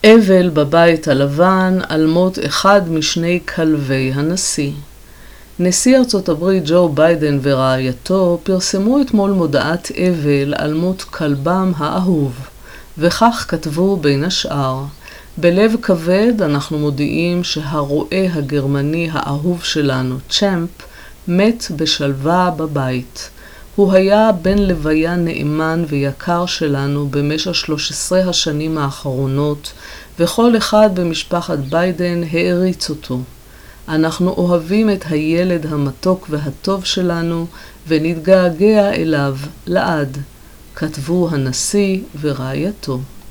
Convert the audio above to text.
אבל בבית הלבן על מות אחד משני כלבי הנשיא. נשיא ארצות הברית ג'ו ביידן ורעייתו פרסמו אתמול מודעת אבל על מות כלבם האהוב, וכך כתבו בין השאר: בלב כבד אנחנו מודיעים שהרועה הגרמני האהוב שלנו, צ'מפ, מת בשלווה בבית. הוא היה בן לוויה נאמן ויקר שלנו במשך 13 השנים האחרונות, וכל אחד במשפחת ביידן העריץ אותו. אנחנו אוהבים את הילד המתוק והטוב שלנו ונתגעגע אליו לעד, כתבו הנשיא ורעייתו.